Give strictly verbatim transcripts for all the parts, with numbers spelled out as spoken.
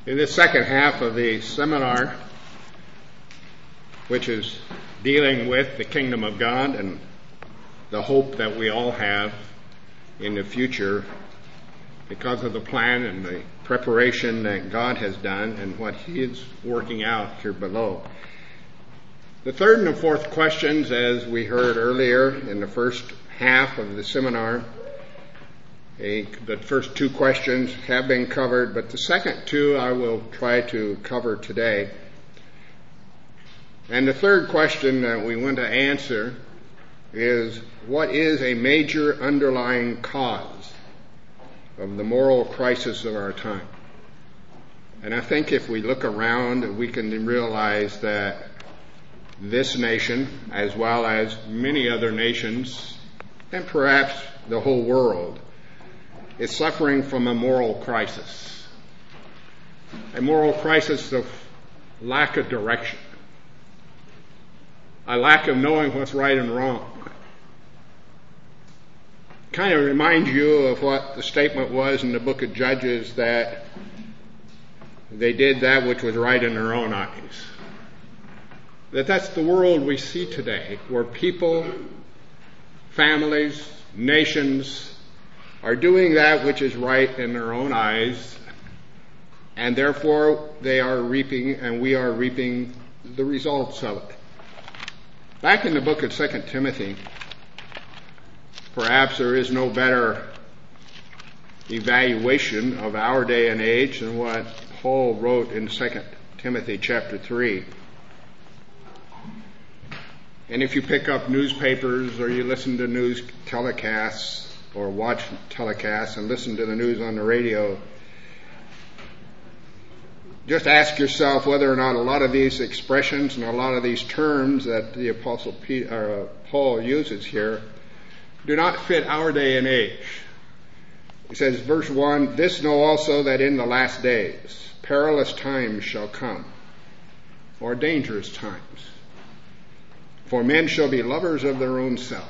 In this second half of the seminar, which is dealing with the kingdom of God and the hope that we all have in the future because of the plan and the preparation that God has done and what He is working out here below. The third and the fourth questions, as we heard earlier in the first half of the seminar, a, the first two questions have been covered, but the second two I will try to cover today. And the third question that we want to answer is, what is a major underlying cause of the moral crisis of our time? And I think if we look around, we can realize that this nation, as well as many other nations, and perhaps the whole world, is suffering from a moral crisis. A moral crisis of lack of direction. A lack of knowing what's right and wrong. Kind of reminds you of what the statement was in the book of Judges, that they did that which was right in their own eyes. That that's the world we see today, where people, families, nations are doing that which is right in their own eyes, and therefore they are reaping, and we are reaping the results of it. Back in the book of Second Timothy, perhaps there is no better evaluation of our day and age than what Paul wrote in Second Timothy chapter three. And if you pick up newspapers or you listen to news telecasts or watch telecasts and listen to the news on the radio, just ask yourself whether or not a lot of these expressions and a lot of these terms that the Apostle Peter, uh, Paul uses here do not fit our day and age. He says, verse one, "This know also that in the last days perilous times shall come," or dangerous times. "For men shall be lovers of their own selves."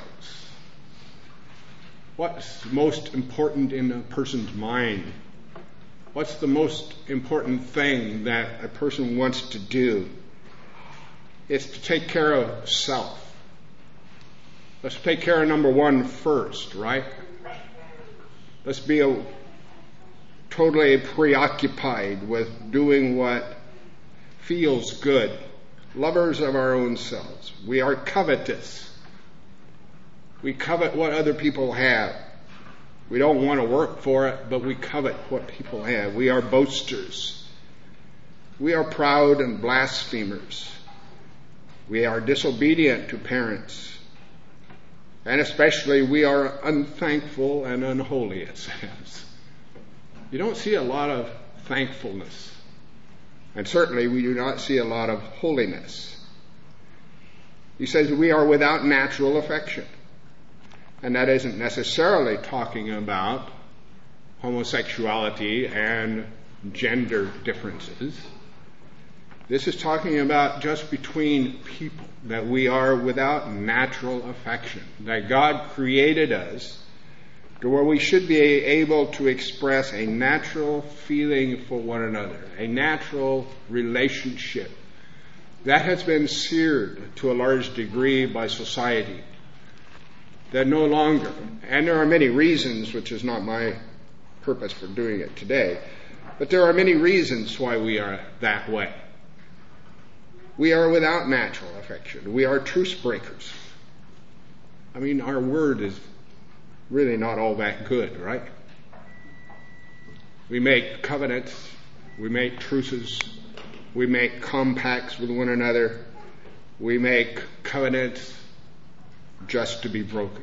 What's most important in a person's mind? What's the most important thing that a person wants to do? It's to take care of self. Let's take care of number one first, right? Let's be a, totally preoccupied with doing what feels good. Lovers of our own selves. We are covetous. We covet what other people have. We don't want to work for it, but we covet what people have. We are boasters. We are proud and blasphemers. We are disobedient to parents. And especially we are unthankful and unholy, it says. You don't see a lot of thankfulness. And certainly we do not see a lot of holiness. He says we are without natural affection. And that isn't necessarily talking about homosexuality and gender differences. This is talking about just between people, that we are without natural affection, that God created us to where we should be able to express a natural feeling for one another, a natural relationship. That has been seared to a large degree by society. That no longer, and there are many reasons, which is not my purpose for doing it today, but there are many reasons why we are that way. We are without natural affection. We are truce breakers. I mean, our word is really not all that good, right? We make covenants, we make truces, we make compacts with one another, we make covenants just to be broken.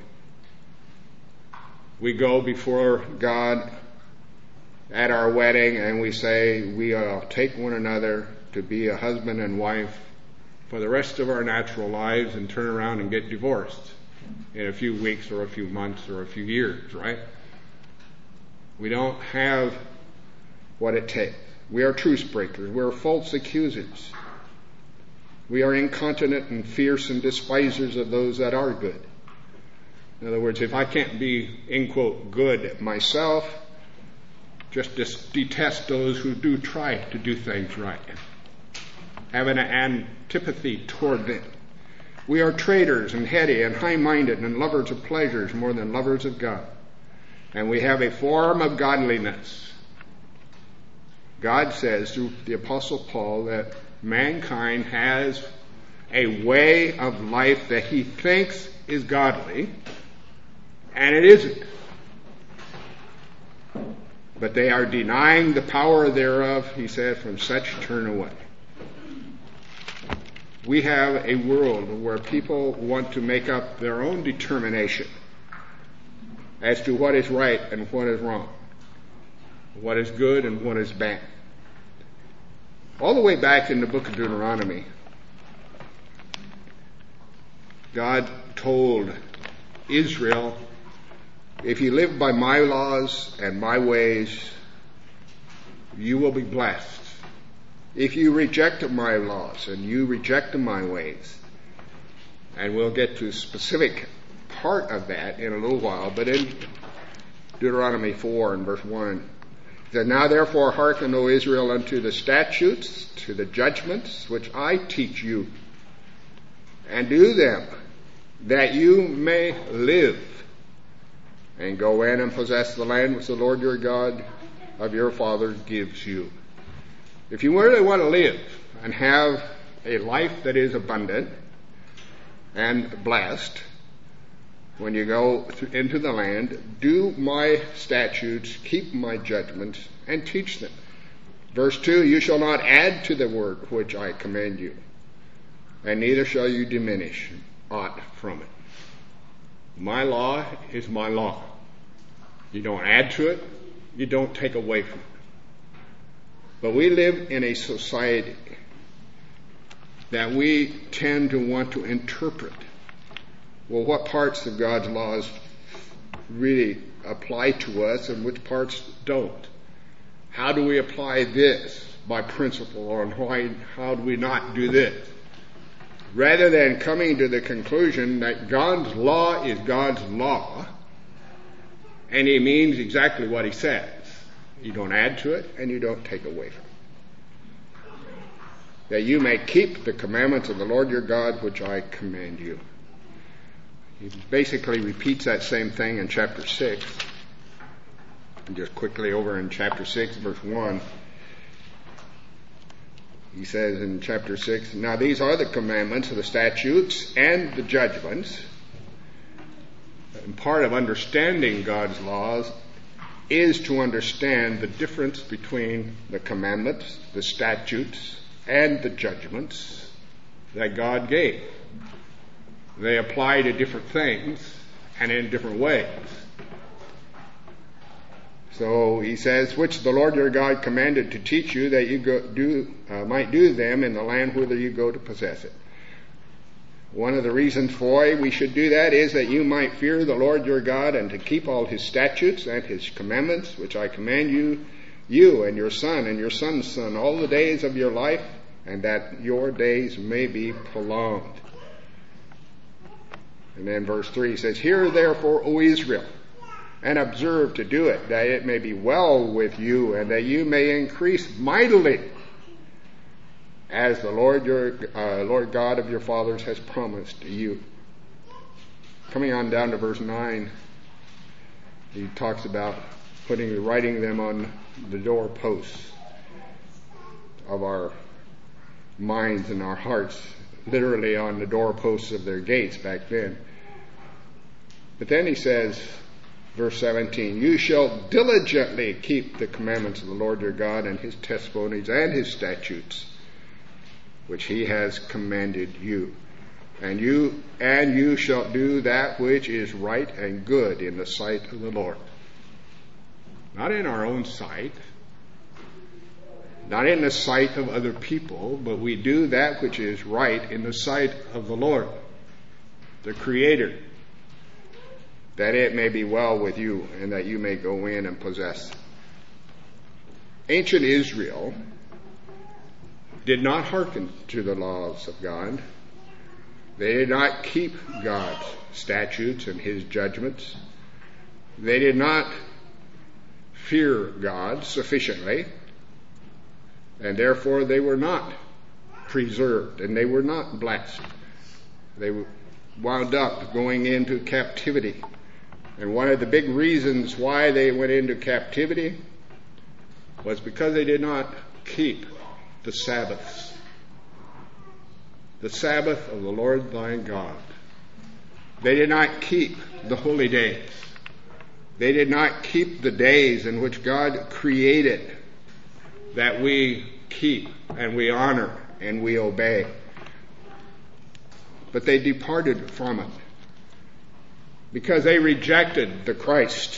We go before God at our wedding and we say we will take one another to be a husband and wife for the rest of our natural lives and turn around and get divorced in a few weeks or a few months or a few years, right? We don't have what it takes. We are truce breakers. We are false accusers. We are incontinent and fierce and despisers of those that are good. In other words, if I can't be, in quote, good myself, just dis- detest those who do try to do things right, have an antipathy toward them. We are traitors and heady and high-minded and lovers of pleasures more than lovers of God. And we have a form of godliness. God says through the Apostle Paul that mankind has a way of life that he thinks is godly, and it isn't. But they are denying the power thereof, he said, from such turn away. We have a world where people want to make up their own determination as to what is right and what is wrong, what is good and what is bad. All the way back in the book of Deuteronomy, God told Israel, if you live by my laws and my ways, you will be blessed. If you reject my laws and you reject my ways, and we'll get to a specific part of that in a little while, but in Deuteronomy four and verse one, it says, now therefore hearken, O Israel, unto the statutes, to the judgments which I teach you, and do them, that you may live, and go in and possess the land which the Lord your God of your fathers gives you. If you really want to live and have a life that is abundant and blessed, when you go into the land, do my statutes, keep my judgments, and teach them. Verse two, you shall not add to the word which I command you, and neither shall you diminish aught from it. My law is my law. You don't add to it, you don't take away from it. But we live in a society that we tend to want to interpret. Well, what parts of God's laws really apply to us and which parts don't? How do we apply this by principle, or why, how do we not do this? Rather than coming to the conclusion that God's law is God's law, and he means exactly what he says. You don't add to it, and you don't take away from it. That you may keep the commandments of the Lord your God, which I command you. He basically repeats that same thing in chapter six. And just quickly over in chapter six, verse one. He says in chapter six, now these are the commandments of the statutes and the judgments. And part of understanding God's laws is to understand the difference between the commandments, the statutes, and the judgments that God gave. They apply to different things and in different ways. So he says, which the Lord your God commanded to teach you, that you go, do uh, might do them in the land whither you go to possess it. One of the reasons for we should do that is that you might fear the Lord your God, and to keep all his statutes and his commandments, which I command you, you and your son and your son's son, all the days of your life, and that your days may be prolonged. And then verse three says, hear therefore, O Israel, and observe to do it, that it may be well with you, and that you may increase mightily, as the Lord your uh, Lord God of your fathers has promised to you. Coming on down to verse nine, he talks about putting, writing them on the doorposts of our minds and our hearts, literally on the doorposts of their gates back then. But then he says, verse seventeen, you shall diligently keep the commandments of the Lord your God and his testimonies and his statutes, which he has commanded you. And you and you shall do that which is right and good in the sight of the Lord. Not in our own sight, not in the sight of other people, but we do that which is right in the sight of the Lord, the Creator, that it may be well with you and that you may go in and possess. Ancient Israel did not hearken to the laws of God. They did not keep God's statutes and his judgments. They did not fear God sufficiently, and therefore they were not preserved and they were not blessed. They wound up going into captivity. And one of the big reasons why they went into captivity was because they did not keep the Sabbaths. The Sabbath of the Lord thy God. They did not keep the holy days. They did not keep the days in which God created that we keep and we honor and we obey. But they departed from it because they rejected the Christ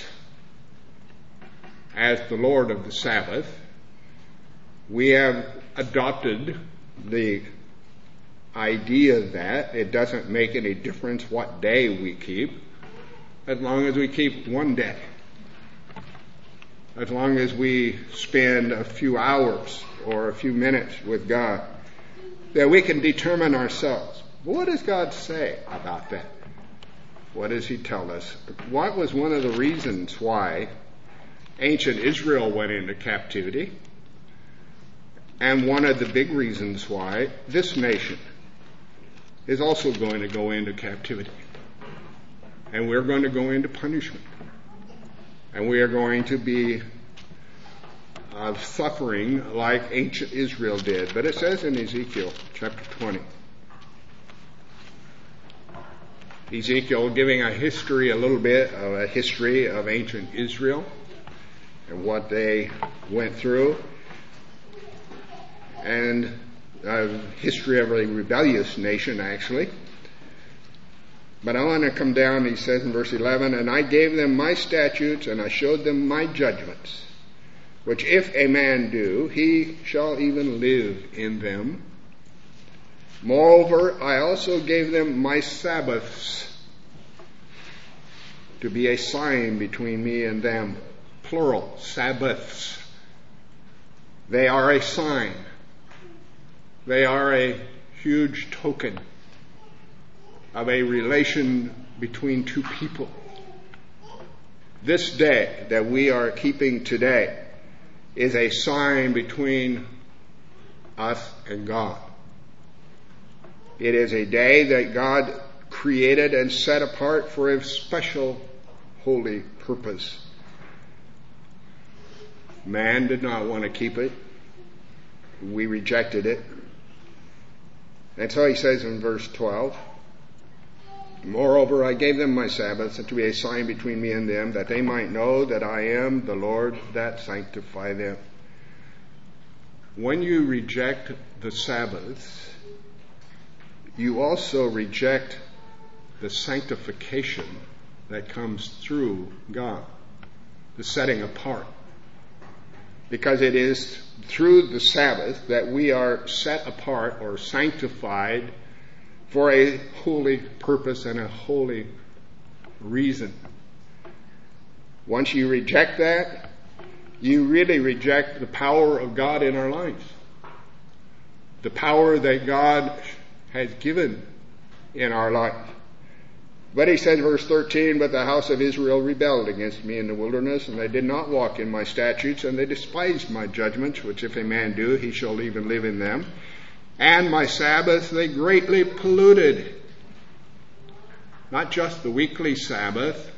as the Lord of the Sabbath. We have adopted the idea that it doesn't make any difference what day we keep, as long as we keep one day, as long as we spend a few hours or a few minutes with God, that we can determine ourselves. What does God say about that? What does he tell us? What was one of the reasons why ancient Israel went into captivity? And one of the big reasons why this nation is also going to go into captivity. And we're going to go into punishment. And we are going to be uh, suffering like ancient Israel did. But it says in Ezekiel chapter twenty, Ezekiel giving a history, a little bit of a history of ancient Israel and what they went through, and a history of a rebellious nation, actually. But I want to come down, he says in verse eleven, and I gave them my statutes, and I showed them my judgments, which if a man do, he shall even live in them. Moreover, I also gave them my Sabbaths to be a sign between me and them. Plural, Sabbaths. They are a sign. They are a huge token of a relation between two people. This day that we are keeping today is a sign between us and God. It is a day that God created and set apart for a special holy purpose. Man did not want to keep it. We rejected it. And so he says in verse twelve, moreover, I gave them my Sabbaths to be a sign between me and them, that they might know that I am the Lord that sanctify them. When you reject the Sabbaths, you also reject the sanctification that comes through God, the setting apart. Because it is through the Sabbath that we are set apart or sanctified for a holy purpose and a holy reason. Once you reject that, you really reject the power of God in our lives. The power that God has given in our life. But he says, verse thirteen, but the house of Israel rebelled against me in the wilderness, and they did not walk in my statutes, and they despised my judgments, which if a man do, he shall even live in them. And my Sabbath they greatly polluted. Not just the weekly Sabbath,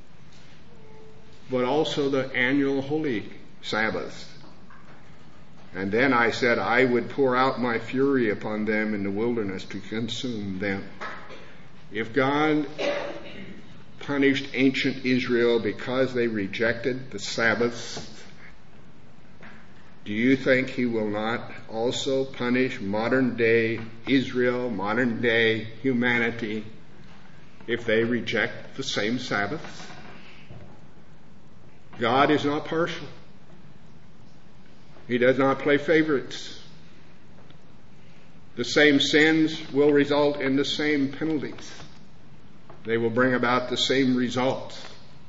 but also the annual holy Sabbath. And then I said, I would pour out my fury upon them in the wilderness to consume them. If God punished ancient Israel because they rejected the Sabbaths, do you think he will not also punish modern day Israel, modern day humanity, if they reject the same Sabbaths? God is not partial. He does not play favorites. The same sins will result in the same penalties. They will bring about the same results.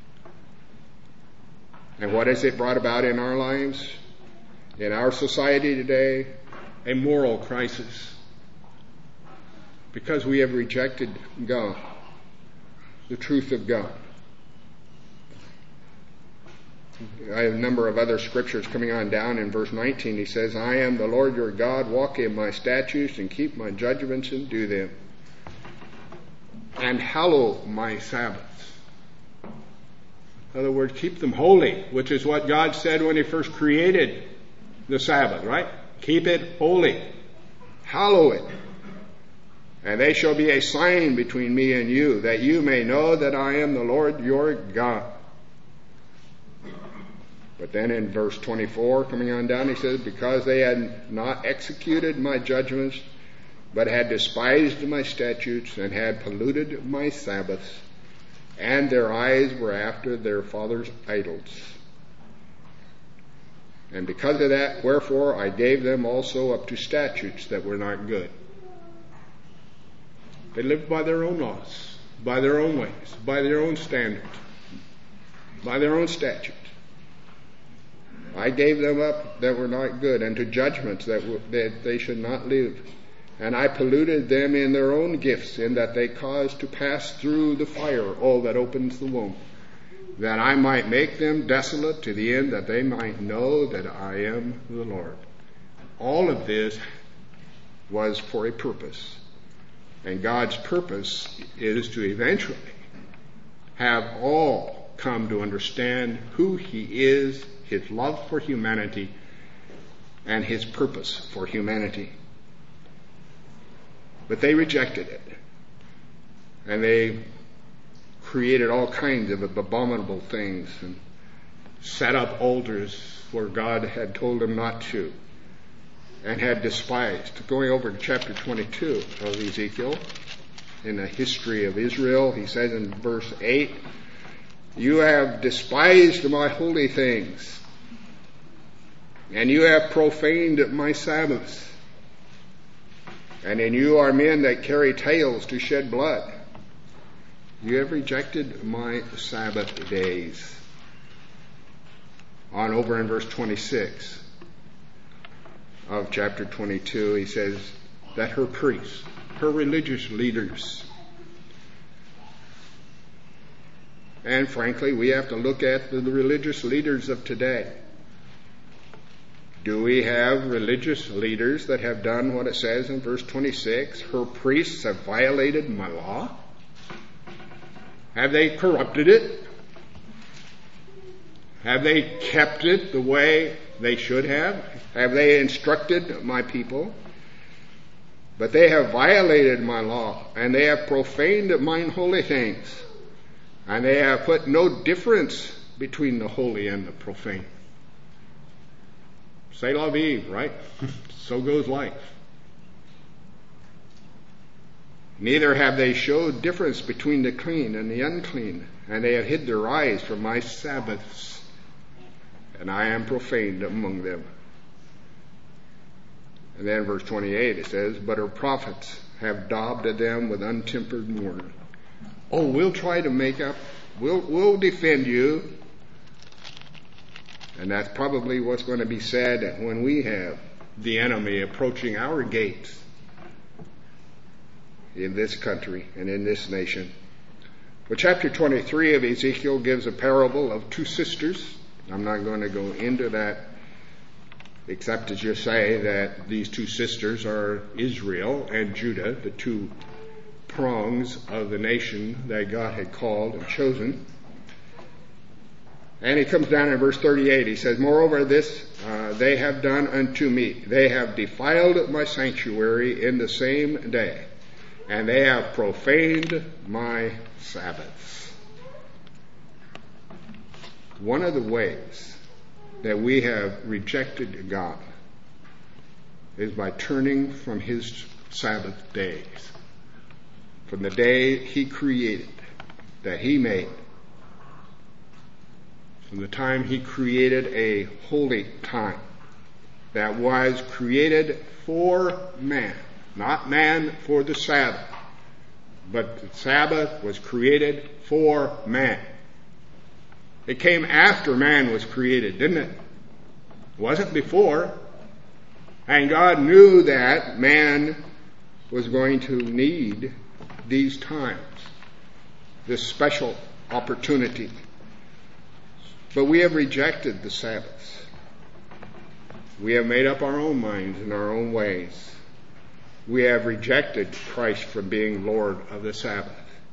And what has it brought about in our lives? In our society today, a moral crisis. Because we have rejected God, the truth of God. I have a number of other scriptures coming on down in verse nineteen. He says, I am the Lord your God, walk in my statutes and keep my judgments and do them. And hallow my Sabbaths. In other words, keep them holy, which is what God said when he first created the Sabbath, right? Keep it holy. Hallow it. And they shall be a sign between me and you, that you may know that I am the Lord your God. But then in verse twenty-four, coming on down, he says, because they had not executed my judgments, but had despised my statutes, and had polluted my Sabbaths, and their eyes were after their fathers' idols. And because of that, wherefore I gave them also up to statutes that were not good. They lived by their own laws, by their own ways, by their own standards, by their own statutes. I gave them up that were not good, and to judgments that, w- that they should not live. And I polluted them in their own gifts, in that they caused to pass through the fire all that opens the womb, that I might make them desolate to the end that they might know that I am the Lord. All of this was for a purpose. And God's purpose is to eventually have all come to understand who he is, his love for humanity, and his purpose for humanity. But they rejected it. And they created all kinds of abominable things and set up altars where God had told them not to, and had despised. Going over to chapter twenty-two of Ezekiel, in the history of Israel, he says in verse eight, you have despised my holy things, and you have profaned my Sabbaths. And in you are men that carry tails to shed blood. You have rejected my Sabbath days. On over in verse twenty-six of chapter twenty-two, he says that her priests, her religious leaders, and frankly, we have to look at the religious leaders of today. Do we have religious leaders that have done what it says in verse twenty-six? Her priests have violated my law. Have they corrupted it? Have they kept it the way they should have? Have they instructed my people? But they have violated my law, and they have profaned mine holy things, and they have put no difference between the holy and the profane. C'est la vie, right? So goes life. Neither have they showed difference between the clean and the unclean, and they have hid their eyes from my Sabbaths, and I am profaned among them. And then verse twenty-eight, it says, but her prophets have daubed at them with untempered mortar. Oh, we'll try to make up, we'll, we'll defend you. And that's probably what's going to be said when we have the enemy approaching our gates in this country and in this nation. Well, chapter twenty-three of Ezekiel gives a parable of two sisters. I'm not going to go into that except to just say that these two sisters are Israel and Judah, the two prongs of the nation that God had called and chosen. And he comes down in verse thirty-eight. He says, moreover, this uh, they have done unto me. They have defiled my sanctuary in the same day, and they have profaned my Sabbaths. One of the ways that we have rejected God is by turning from his Sabbath days, from the day he created, that he made, from the time he created a holy time that was created for man, not man for the Sabbath, but the Sabbath was created for man. It came after man was created, didn't it? It wasn't before. And God knew that man was going to need these times, this special opportunity. But we have rejected the Sabbath. We have made up our own minds in our own ways. We have rejected Christ from being Lord of the Sabbath.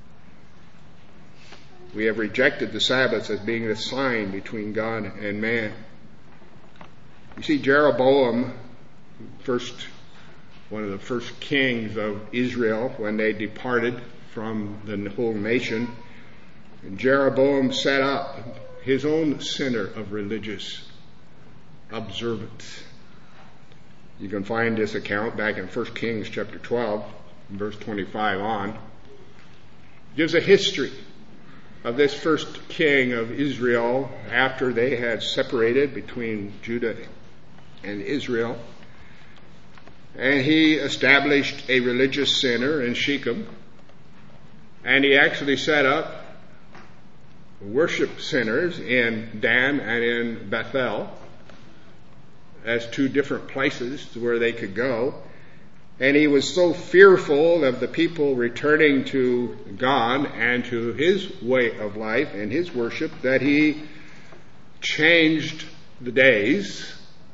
We have rejected the Sabbath as being the sign between God and man. You see, Jeroboam, first one of the first kings of Israel, when they departed from the whole nation, Jeroboam set up his own center of religious observance. You can find this account back in First Kings chapter twelve, verse twenty-five on. It gives a history of this first king of Israel after they had separated between Judah and Israel. And he established a religious center in Shechem. And he actually set up worship centers in Dan and in Bethel as two different places where they could go. And he was so fearful of the people returning to God and to his way of life and his worship that he changed the days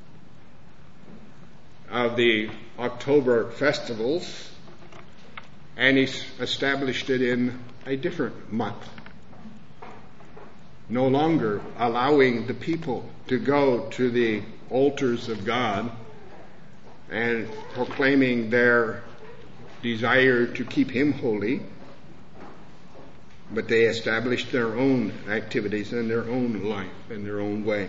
of the October festivals, and he established it in a different month, no longer allowing the people to go to the altars of God and proclaiming their desire to keep him holy, but they established their own activities and their own life and their own way.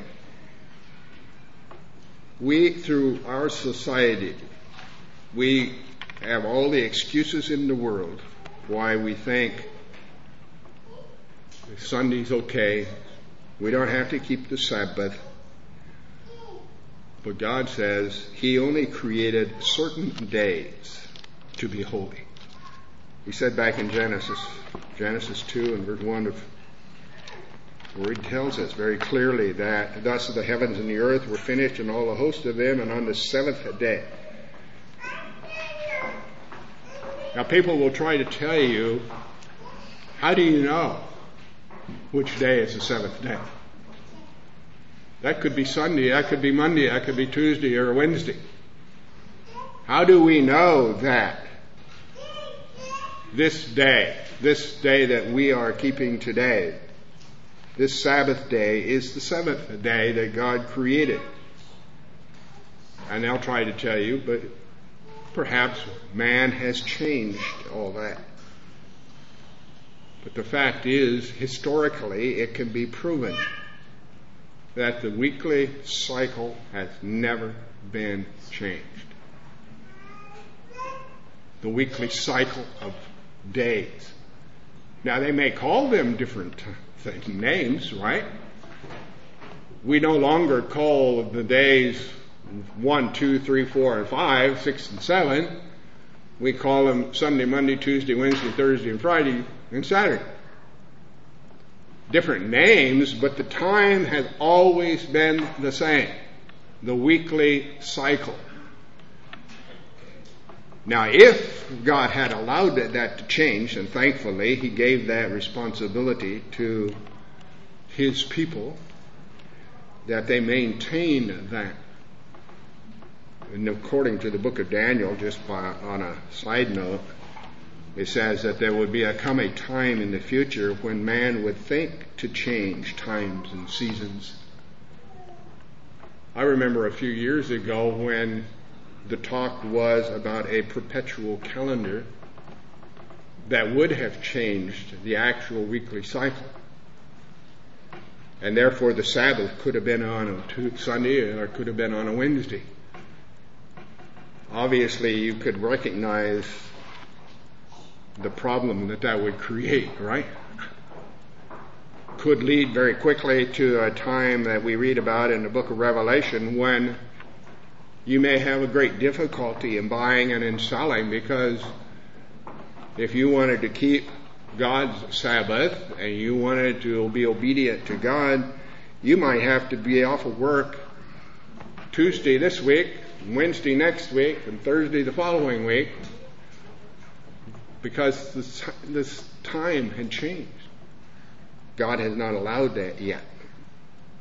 We, through our society, we have all the excuses in the world why we think Sunday's okay, we don't have to keep the Sabbath. But God says he only created certain days to be holy. He said back in Genesis, Genesis two and verse one of where he tells us very clearly that thus the heavens and the earth were finished and all the host of them, and on the seventh day. Now people will try to tell you, how do you know which day is the seventh day? That could be Sunday, that could be Monday, that could be Tuesday or Wednesday. How do we know that this day, this day that we are keeping today, this Sabbath day is the seventh day that God created? And they'll try to tell you, but perhaps man has changed all that. But the fact is, historically, it can be proven that the weekly cycle has never been changed. The weekly cycle of days. Now they may call them different th- names, right? We no longer call the days one, two, three, four, and five, six, and seven. We call them Sunday, Monday, Tuesday, Wednesday, Thursday, and Friday, and Saturday. Different names, but the time has always been the same. The weekly cycle. Now, if God had allowed that to change, and thankfully he gave that responsibility to his people, that they maintain that. And according to the book of Daniel, just by, on a side note, it says that there would be a come a time in the future when man would think to change times and seasons. I remember a few years ago when the talk was about a perpetual calendar that would have changed the actual weekly cycle. And therefore the Sabbath could have been on a Sunday or it could have been on a Wednesday. Obviously you could recognize the problem that that would create, right? Could lead very quickly to a time that we read about in the book of Revelation when you may have a great difficulty in buying and in selling, because if you wanted to keep God's Sabbath and you wanted to be obedient to God, you might have to be off of work Tuesday this week, Wednesday next week, and Thursday the following week, because this, this time had changed. God has not allowed that yet.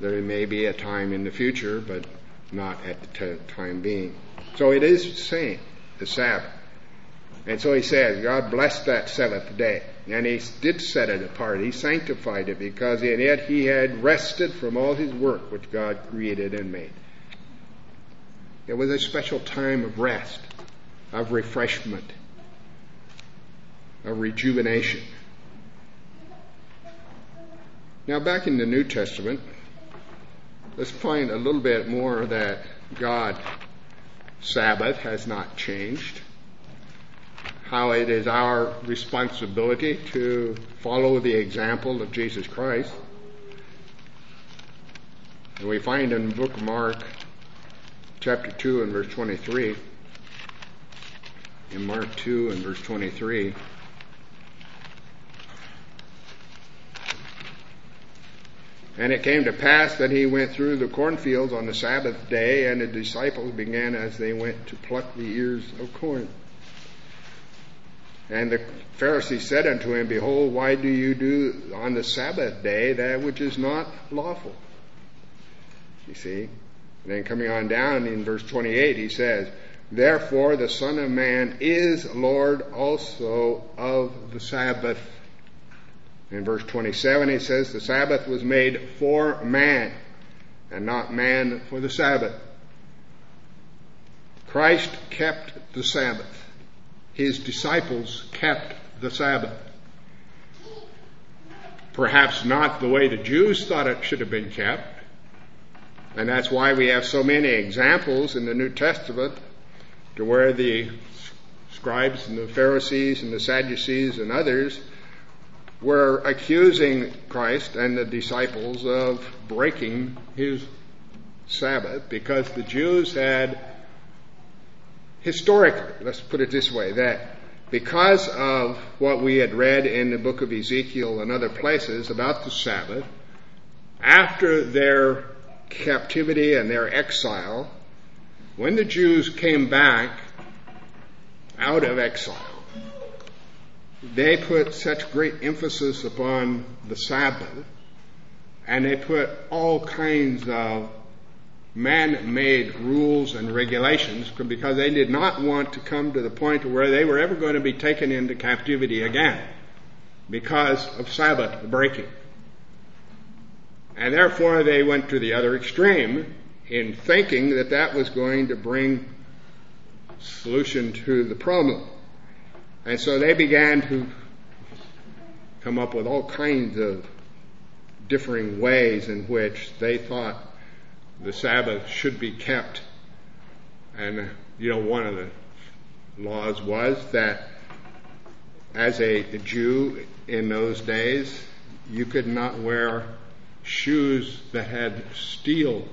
There may be a time in the future, but not at the t- time being. So it is the same, the Sabbath. And so he says, God blessed that seventh day. And he did set it apart. He sanctified it because in it he had rested from all his work which God created and made. It was a special time of rest, of refreshment, of rejuvenation. Now back in the New Testament, let's find a little bit more that God's Sabbath has not changed. How it is our responsibility to follow the example of Jesus Christ. And we find in the book of Mark, chapter two and verse twenty-three, in Mark two and verse twenty-three, and it came to pass that he went through the cornfields on the Sabbath day, and the disciples began as they went to pluck the ears of corn. And the Pharisees said unto him, Behold, why do you do on the Sabbath day that which is not lawful? You see? And then coming on down in verse twenty-eight, he says, Therefore the Son of Man is Lord also of the Sabbath. In verse twenty-seven, he says, The Sabbath was made for man, and not man for the Sabbath. Christ kept the Sabbath. His disciples kept the Sabbath. Perhaps not the way the Jews thought it should have been kept. And that's why we have so many examples in the New Testament to where the scribes and the Pharisees and the Sadducees and others were accusing Christ and the disciples of breaking his Sabbath, because the Jews had historically, let's put it this way, that because of what we had read in the book of Ezekiel and other places about the Sabbath, after their captivity and their exile, when the Jews came back out of exile, they put such great emphasis upon the Sabbath, and they put all kinds of man-made rules and regulations because they did not want to come to the point where they were ever going to be taken into captivity again because of Sabbath breaking. And therefore they went to the other extreme in thinking that that was going to bring solution to the problem. And so they began to come up with all kinds of differing ways in which they thought the Sabbath should be kept. And, you know, one of the laws was that as a Jew in those days, you could not wear shoes that had steel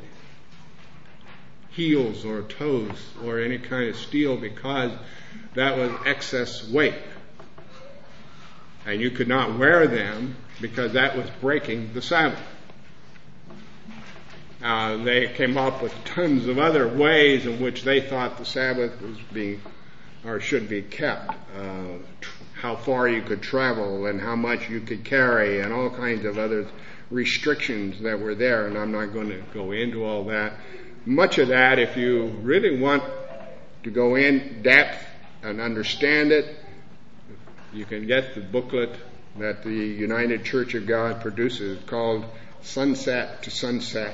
heels or toes or any kind of steel, because that was excess weight. And you could not wear them because that was breaking the Sabbath. Uh, they came up with tons of other ways in which they thought the Sabbath was being, or should be kept. Uh, tr- how far you could travel and how much you could carry and all kinds of other restrictions that were there. And I'm not going to go into all that. Much of that, if you really want to go in depth and understand it, you can get the booklet that the United Church of God produces called Sunset to Sunset.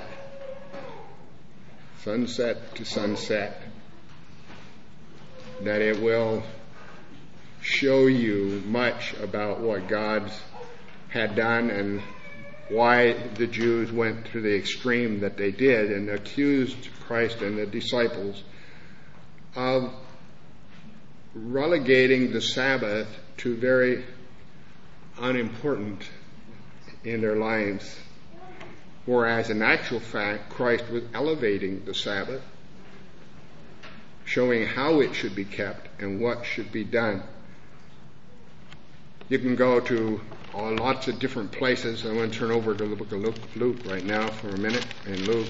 Sunset to Sunset. That it will show you much about what God had done and why the Jews went to the extreme that they did and accused Christ and the disciples of relegating the Sabbath to very unimportant in their lives. Whereas in actual fact, Christ was elevating the Sabbath, showing how it should be kept and what should be done. You can go to uh, lots of different places. I want to turn over to the book of Luke, Luke right now for a minute. In Luke,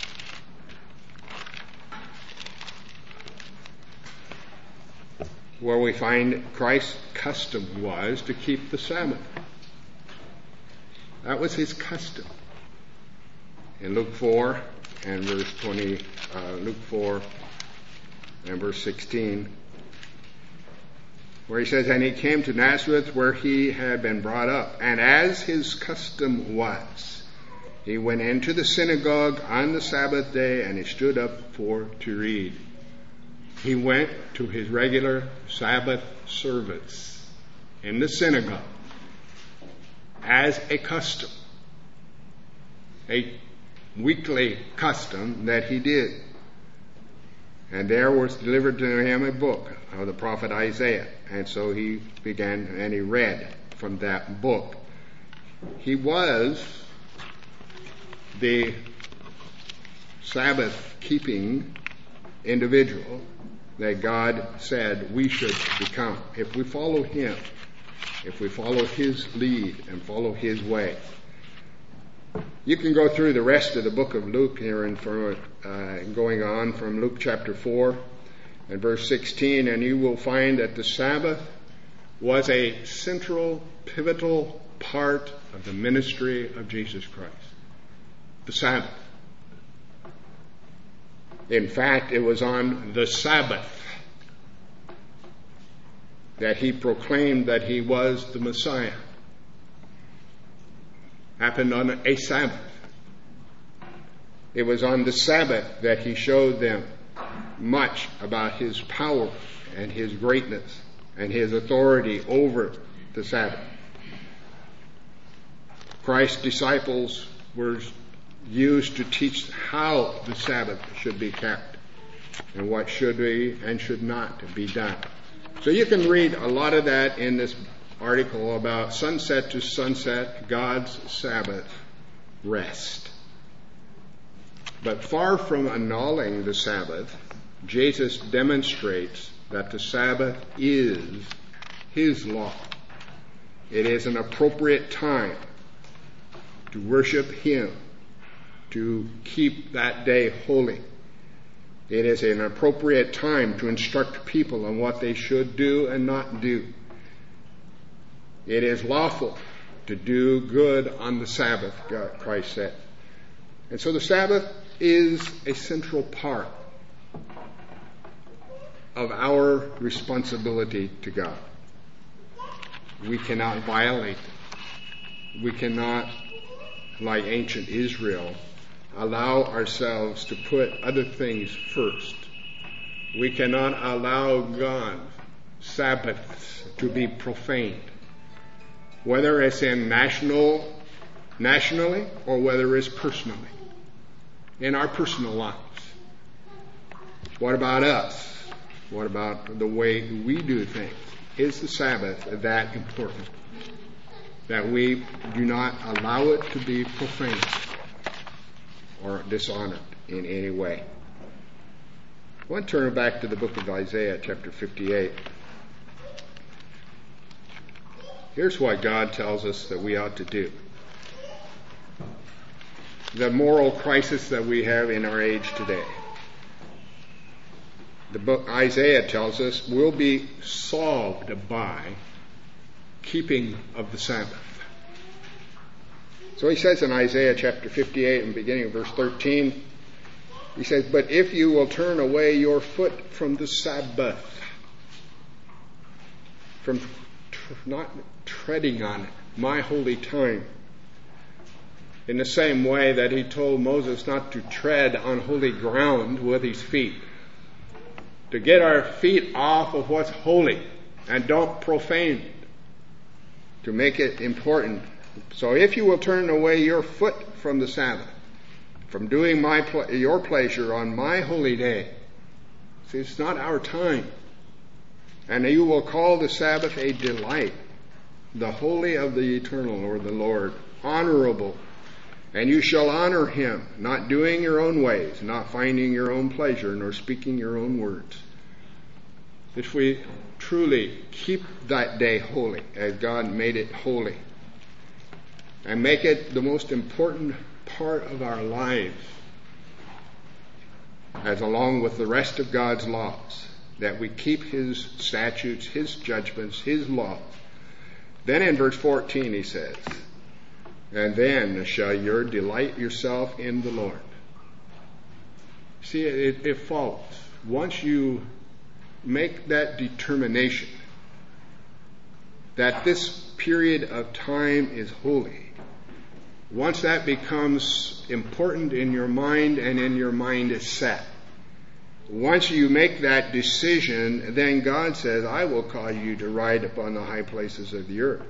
where we find Christ's custom was to keep the Sabbath. That was his custom. in Luke four and verse twenty, uh, Luke four and verse sixteen, where he says, "And he came to Nazareth where he had been brought up. And as his custom was, he went into the synagogue on the Sabbath day, and he stood up for to read." He went to his regular Sabbath service in the synagogue as a custom, a weekly custom that he did. And there was delivered to him a book of the prophet Isaiah. And so he began and he read from that book. He was the Sabbath-keeping individual that God said we should become. If we follow him, if we follow his lead and follow his way. You can go through the rest of the book of Luke here and from, uh, going on from Luke chapter four and verse sixteen, and you will find that the Sabbath was a central, pivotal part of the ministry of Jesus Christ. The Sabbath. In fact, it was on the Sabbath that he proclaimed that he was the Messiah. Happened on a Sabbath. It was on the Sabbath that he showed them much about his power and his greatness and his authority over the Sabbath. Christ's disciples were used to teach how the Sabbath should be kept and what should be and should not be done. So you can read a lot of that in this article about sunset to sunset, God's Sabbath rest. But far from annulling the Sabbath, Jesus demonstrates that the Sabbath is his law. It is an appropriate time to worship him, to keep that day holy. It is an appropriate time to instruct people on what they should do and not do. It is lawful to do good on the Sabbath, God, Christ said. And so the Sabbath is a central part of our responsibility to God. We cannot violate it. We cannot, like ancient Israel, allow ourselves to put other things first. We cannot allow God's Sabbaths to be profaned, whether it's in national, nationally or whether it's personally, in our personal lives. What about us? What about the way we do things? Is the Sabbath that important that we do not allow it to be profaned or dishonored in any way? I want to turn back to the book of Isaiah, chapter fifty-eight. Here's what God tells us that we ought to do. The moral crisis that we have in our age today. The book Isaiah tells us will be solved by keeping of the Sabbath. So he says in Isaiah chapter fifty-eight and beginning of verse thirteen, he says, "But if you will turn away your foot from the Sabbath," from tr- not treading on it, my holy time, in the same way that he told Moses not to tread on holy ground with his feet, to get our feet off of what's holy and don't profane it, to make it important. So if you will turn away your foot from the Sabbath, from doing my ple- your pleasure on my holy day, see, it's not our time, and you will call the Sabbath a delight, the holy of the eternal, or the Lord, honorable, and you shall honor him, not doing your own ways, not finding your own pleasure, nor speaking your own words. If we truly keep that day holy, as God made it holy, and make it the most important part of our lives, as along with the rest of God's laws, that we keep his statutes, his judgments, his laws. Then in verse fourteen he says, And then shall you delight yourself in the Lord. See, it, it follows. Once you make that determination that this period of time is holy, once that becomes important in your mind and in your mind is set, once you make that decision, then God says, I will cause you to ride upon the high places of the earth.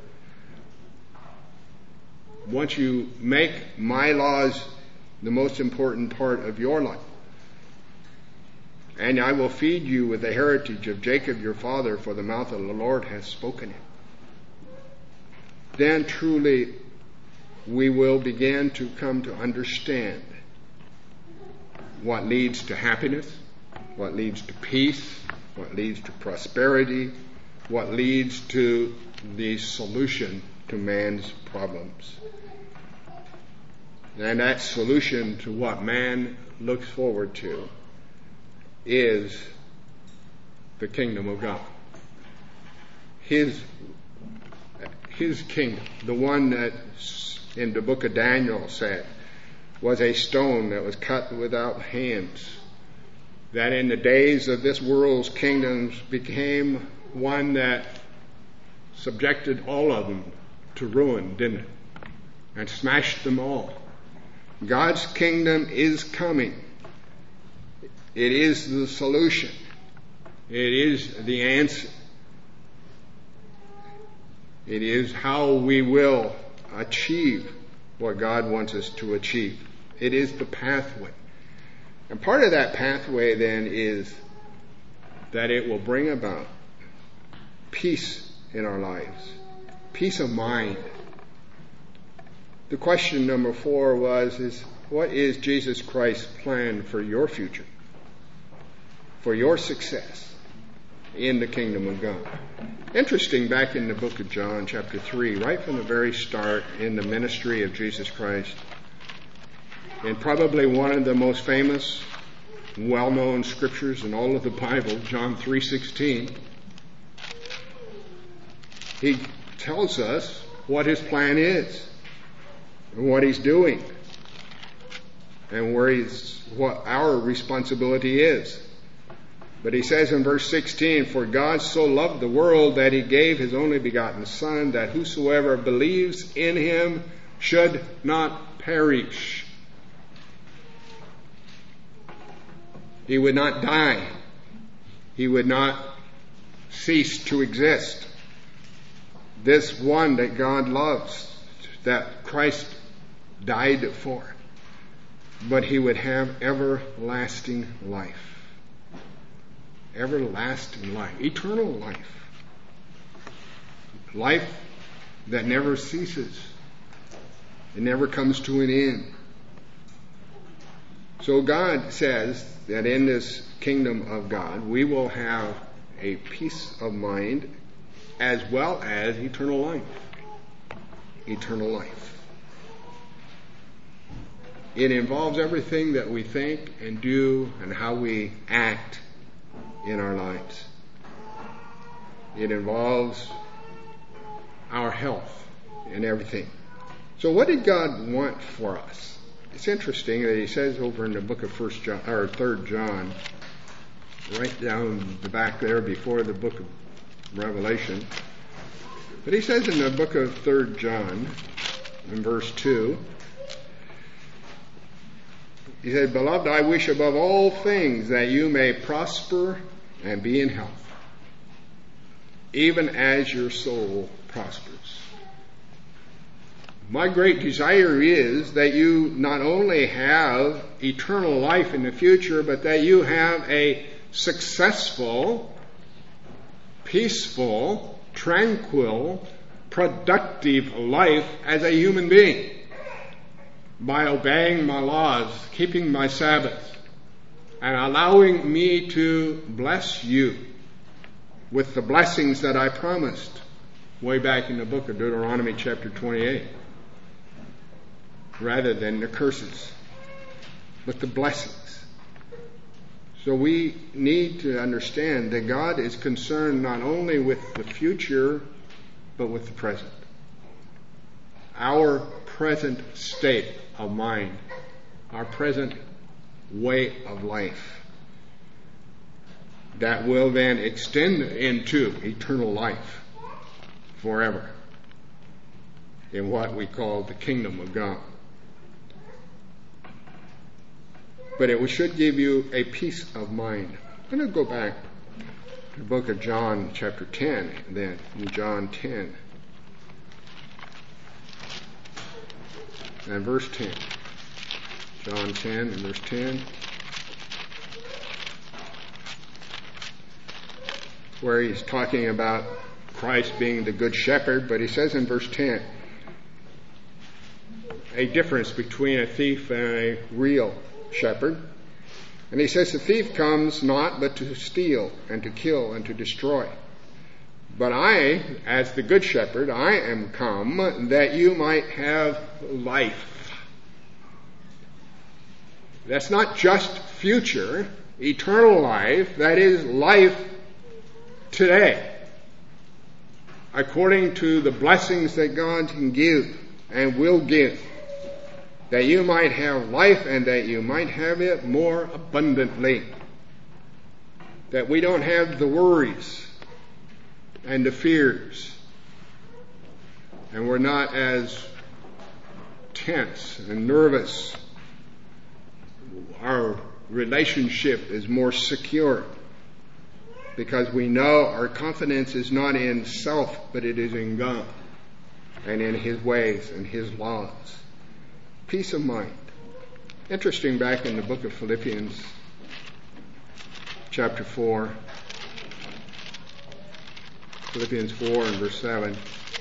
Once you make my laws the most important part of your life, and I will feed you with the heritage of Jacob your father, for the mouth of the Lord has spoken it, then truly we will begin to come to understand what leads to happiness, what leads to peace, what leads to prosperity, what leads to the solution to man's problems. And that solution to what man looks forward to is the kingdom of God. His, his kingdom, the one that in the book of Daniel said was a stone that was cut without hands, that in the days of this world's kingdoms became one that subjected all of them to ruin, didn't it? And smashed them all. God's kingdom is coming. It is the solution. It is the answer. It is how we will achieve what God wants us to achieve. It is the pathway. And part of that pathway then is that it will bring about peace in our lives, peace of mind. The question number four was, is what is Jesus Christ's plan for your future, for your success in the kingdom of God? Interesting, back in the book of John, chapter three, right from the very start in the ministry of Jesus Christ, and probably one of the most famous, well-known scriptures in all of the Bible, John three sixteen, he tells us what his plan is, and what he's doing, and where he's, what our responsibility is. But he says in verse sixteen, for God so loved the world that he gave his only begotten Son, that whosoever believes in him should not perish. He would not die. He would not cease to exist. This one that God loves, that Christ died for, but he would have everlasting life. Everlasting life. Eternal life. Life that never ceases. It never comes to an end. So God says that in this kingdom of God, we will have a peace of mind as well as eternal life. Eternal life. It involves everything that we think and do and how we act in our lives. It involves our health and everything. So what did God want for us? It's interesting that he says over in the book of First John or Third John, right down the back there before the book of Revelation. But he says in the book of Third John, in verse two, he said, beloved, I wish above all things that you may prosper and be in health, even as your soul prospers. My great desire is that you not only have eternal life in the future, but that you have a successful, peaceful, tranquil, productive life as a human being by obeying my laws, keeping my Sabbath, and allowing me to bless you with the blessings that I promised way back in the book of Deuteronomy chapter twenty-eight, rather than the curses, but the blessings. So we need to understand that God is concerned not only with the future, but with the present. Our present state of mind, our present way of life, that will then extend into eternal life forever in what we call the kingdom of God. But it should give you a peace of mind. I'm going to go back to the book of John, chapter ten, then, in John ten. And verse ten. John ten and verse ten. Where he's talking about Christ being the good shepherd, but he says in verse ten, a difference between a thief and a real shepherd. And he says, the thief comes not but to steal and to kill and to destroy. But I, as the good shepherd, I am come that you might have life. That's not just future, eternal life. That is life today, according to the blessings that God can give and will give, that you might have life and that you might have it more abundantly. That we don't have the worries and the fears, and we're not as tense and nervous. Our relationship is more secure because we know our confidence is not in self, but it is in God and in His ways and His laws. Peace of mind. Interesting, back in the book of Philippians, chapter four, Philippians four and verse seven.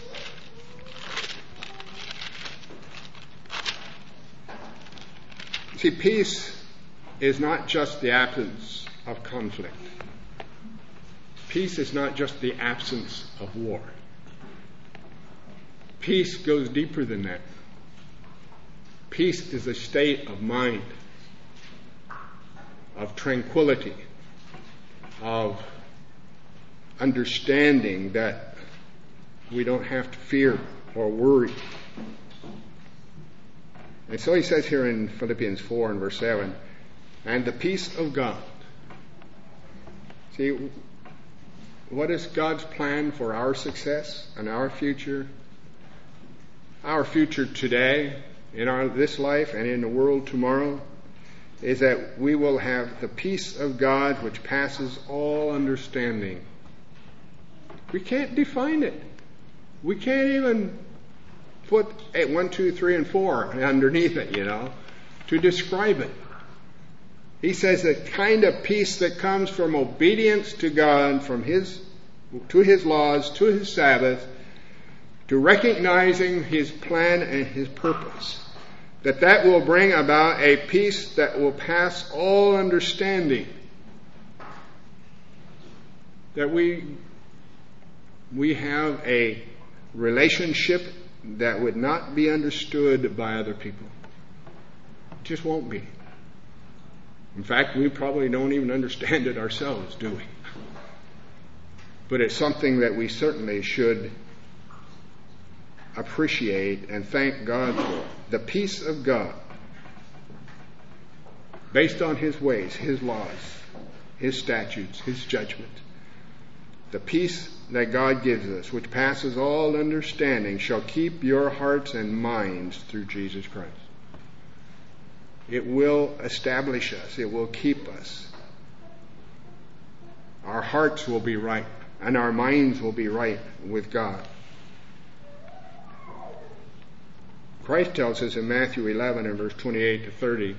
See, peace is not just the absence of conflict. Peace is not just the absence of war. Peace goes deeper than that. Peace is a state of mind, of tranquility, of understanding that we don't have to fear or worry. And so he says here in Philippians four and verse seven, and the peace of God. See, what is God's plan for our success and our future? Our future today, in our this life and in the world tomorrow, is that we will have the peace of God which passes all understanding. We can't define it. We can't even put eight, one, two, three, and four underneath it, you know, to describe it. He says the kind of peace that comes from obedience to God, from His, to His laws, to His Sabbath, to recognizing His plan and His purpose, that that will bring about a peace that will pass all understanding. That we we have a relationship that would not be understood by other people. It just won't be. In fact, we probably don't even understand it ourselves, do we? But it's something that we certainly should appreciate and thank God for. The peace of God, based on His ways, His laws, His statutes, His judgment. The peace that God gives us, which passes all understanding, shall keep your hearts and minds through Jesus Christ. It will establish us. It will keep us. Our hearts will be right, and our minds will be right with God. Christ tells us in Matthew eleven and verse twenty-eight to thirty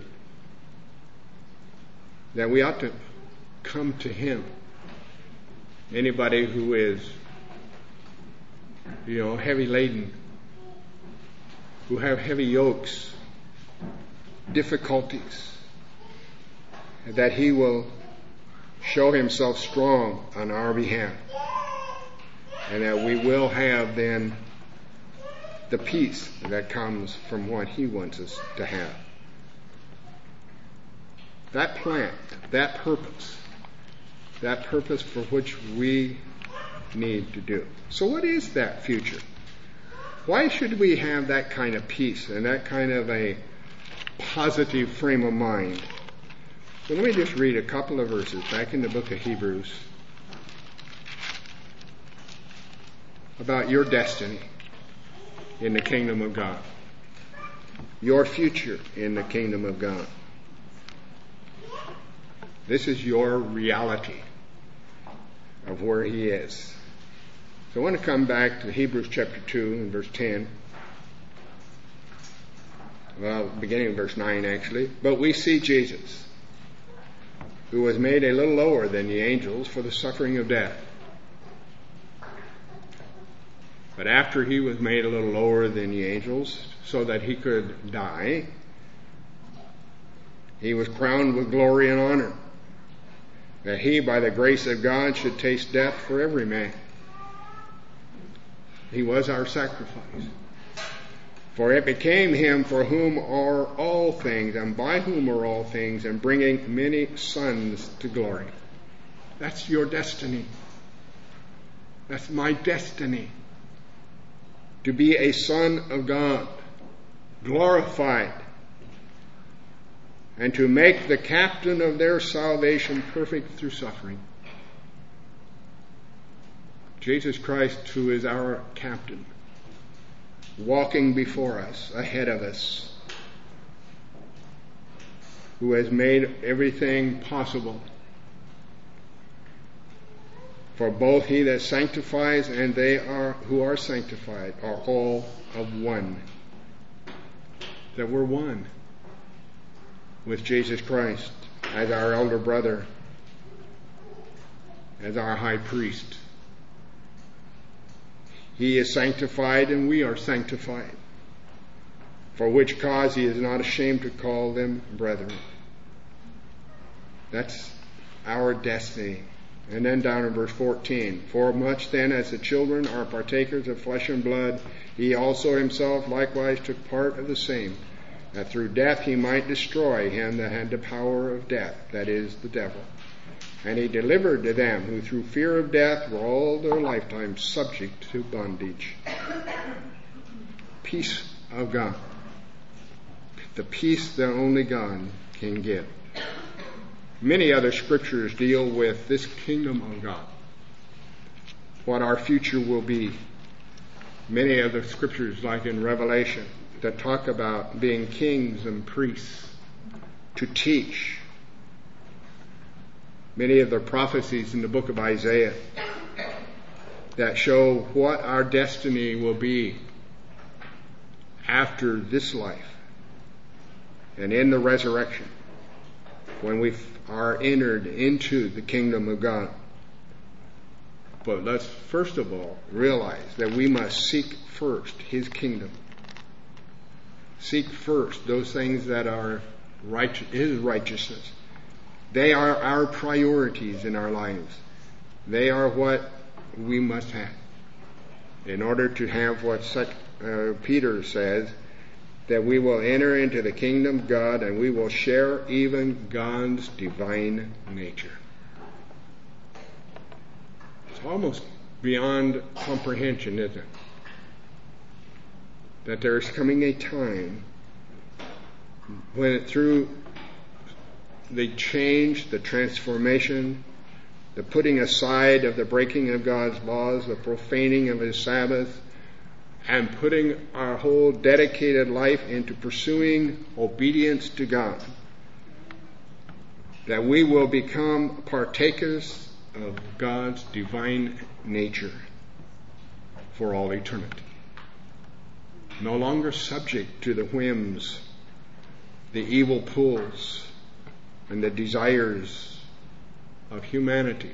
that we ought to come to Him. Anybody who is, you know, heavy laden, who have heavy yokes, difficulties, that He will show Himself strong on our behalf, and that we will have then the peace that comes from what He wants us to have. That plan, that purpose, that purpose for which we need to do. So what is that future? Why should we have that kind of peace and that kind of a positive frame of mind? Well, let me just read a couple of verses back in the book of Hebrews about your destiny in the kingdom of God, your future in the kingdom of God. This is your reality of where He is. So I want to come back to Hebrews chapter two and verse ten. Well, beginning of verse nine actually. But we see Jesus, who was made a little lower than the angels for the suffering of death. But after He was made a little lower than the angels so that He could die, He was crowned with glory and honor, that He, by the grace of God, should taste death for every man. He was our sacrifice. For it became Him for whom are all things, and by whom are all things, and bringing many sons to glory. That's your destiny. That's my destiny. To be a son of God, glorified, and to make the captain of their salvation perfect through suffering. Jesus Christ, who is our captain, walking before us, ahead of us, who has made everything possible for both He that sanctifies and they are who are sanctified are all of one. That we're one with Jesus Christ as our elder brother, as our high priest. He is sanctified and we are sanctified, for which cause He is not ashamed to call them brethren. That's our destiny. And then down in verse fourteen, for much then as the children are partakers of flesh and blood, He also Himself likewise took part of the same, that through death He might destroy him that had the power of death, that is, the devil. And He delivered to them who through fear of death were all their lifetime subject to bondage. Peace of God. The peace that only God can give. Many other scriptures deal with this kingdom of God, what our future will be. Many other scriptures, like in Revelation, that talk about being kings and priests, to teach. Many of the prophecies in the book of Isaiah that show what our destiny will be after this life and in the resurrection, when we are entered into the kingdom of God. But let's first of all realize that we must seek first His kingdom. Seek first those things that are right, His righteousness. They are our priorities in our lives. They are what we must have in order to have what uh, Peter says, that we will enter into the kingdom of God and we will share even God's divine nature. It's almost beyond comprehension, isn't it? That there is coming a time when through the change, the transformation, the putting aside of the breaking of God's laws, the profaning of His Sabbath, and putting our whole dedicated life into pursuing obedience to God, that we will become partakers of God's divine nature for all eternity. No longer subject to the whims, the evil pulls, and the desires of humanity,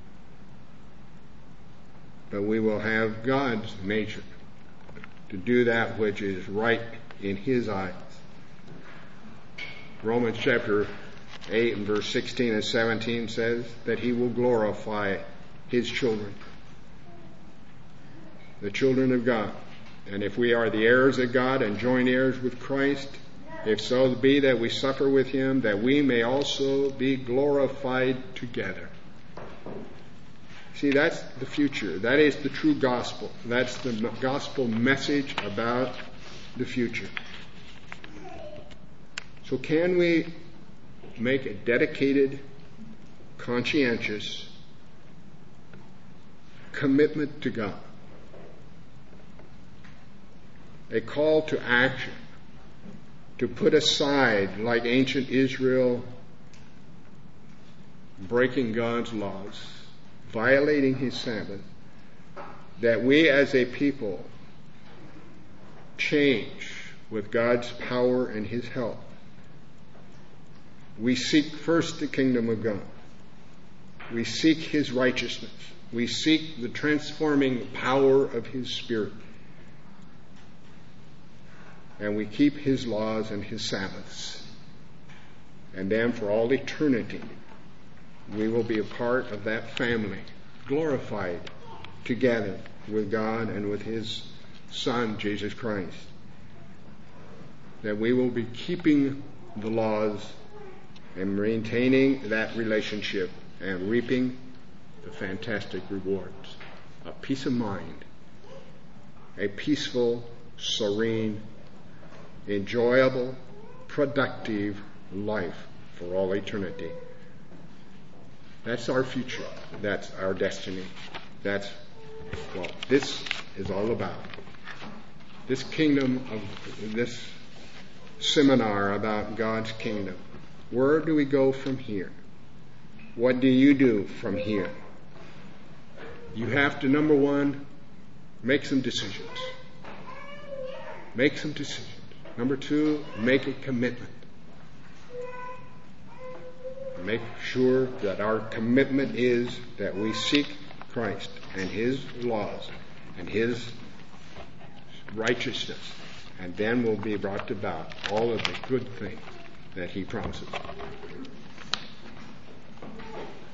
but we will have God's nature to do that which is right in His eyes. Romans chapter eight and verse sixteen and seventeen says that He will glorify His children, the children of God. And if we are the heirs of God and joint heirs with Christ, if so be that we suffer with Him, that we may also be glorified together. See, that's the future. That is the true gospel. That's the gospel message about the future. So can we make a dedicated, conscientious commitment to God? A call to action, to put aside, like ancient Israel, breaking God's laws, violating His Sabbath, that we as a people change with God's power and His help. We seek first the kingdom of God. We seek His righteousness. We seek the transforming power of His Spirit. And we keep His laws and His Sabbaths. And then for all eternity, we will be a part of that family, glorified together with God and with His Son, Jesus Christ. That we will be keeping the laws and maintaining that relationship and reaping the fantastic rewards. A peace of mind, a peaceful, serene, enjoyable, productive life for all eternity. That's our future. That's our destiny. That's what this is all about. This kingdom of this seminar about God's kingdom. Where do we go from here? What do you do from here? You have to, number one, make some decisions. Make some decisions. Number two, make a commitment. Make sure that our commitment is that we seek Christ and His laws and His righteousness, and then we'll be brought about all of the good things that He promises.